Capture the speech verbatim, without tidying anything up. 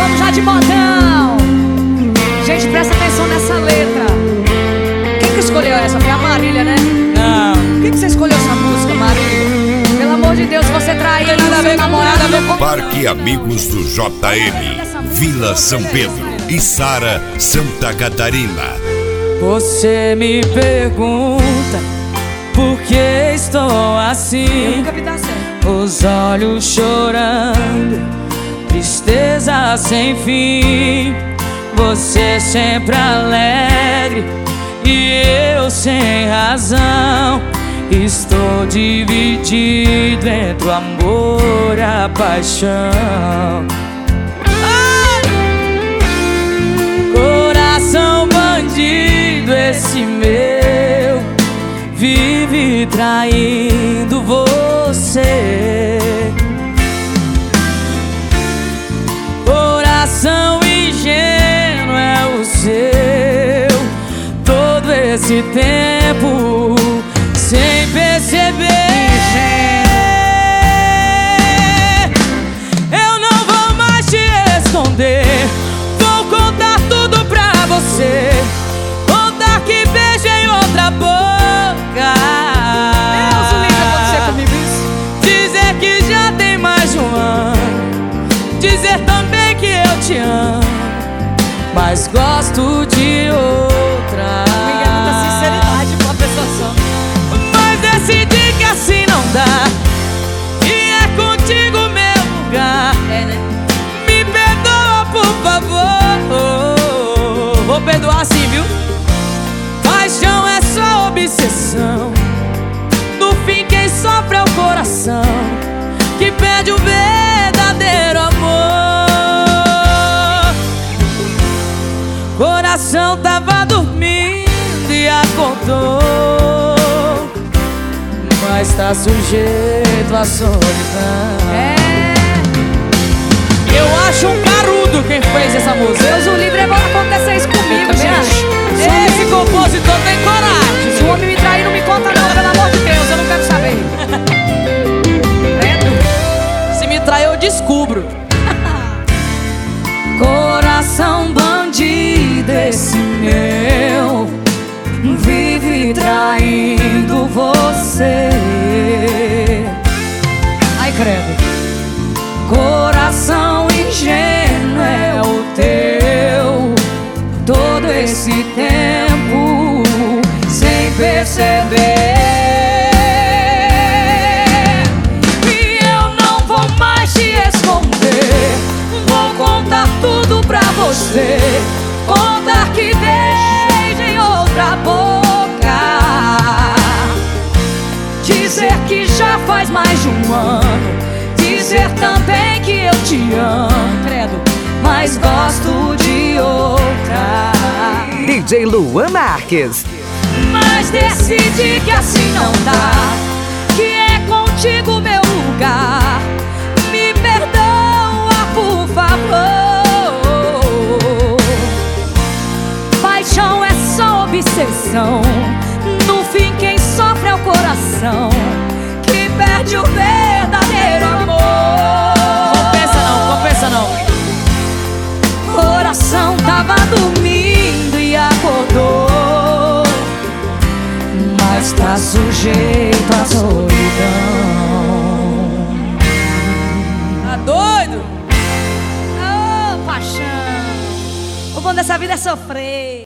vamos já de modão. Gente, presta atenção nessa letra. Quem que escolheu essa? Foi a Marília, né? Não. Por que que você escolheu essa música, Marília? Pelo amor de Deus, você traiu o seu namorado. Parque Amigos do J M, Vila São Pedro e Sara, Santa Catarina. Você me pergunta por que estou assim. Eu nunca vi dar certo. Os olhos chorando, tristeza sem fim. Você sempre alegre e eu sem razão. Estou dividido entre o amor e a paixão. Ai! Coração bandido esse meu, vive traindo você. Coração ingênuo é o seu, todo esse tempo sem perceber. Eu não vou mais te esconder, vou contar tudo pra você. Contar que beijei outra boca. Deus o livre acontecer comigo isso. Dizer que já tem mais de um ano. Dizer também que eu te amo, mas gosto de outra. Amiga, muita sinceridade pra uma pessoa só. Decidi que assim não dá, e é contigo meu lugar. É, né? Me perdoa, por favor. Vou perdoar sim, viu? Paixão é só obsessão. No fim quem sofre é o coração, que perde o verdadeiro amor. Coração tava dormindo e acordou, mas tá sujeito à solidão. É. Eu acho um carudo quem fez essa música. Deus o livre, vai acontecer isso comigo, gente. Esse compositor tem coragem. Se o homem me trair, não me conta não, pelo amor de Deus, eu não quero saber. Se me trair, eu descubro. Coração bandido esse meu, vive traindo você. Ai, credo. Coração ingênuo é o teu, todo esse tempo sem perceber. E eu não vou mais te esconder, vou contar tudo pra você. Contar que beijei outra boca, dizer que já faz mais de um ano, dizer também que eu te amo, credo, mas gosto de outra. D J Luan Marques. Mas decidi que assim não dá, que é contigo meu lugar. Me perdoa, por favor. Paixão é só obsessão, no fim quem sofre é o coração, que perde o verdadeiro amor. Compensa não, compensa não. Coração tava dormindo e acordou, mas tá sujeito à solidão. Tá doido? Ô, paixão, o bom dessa vida é sofrer.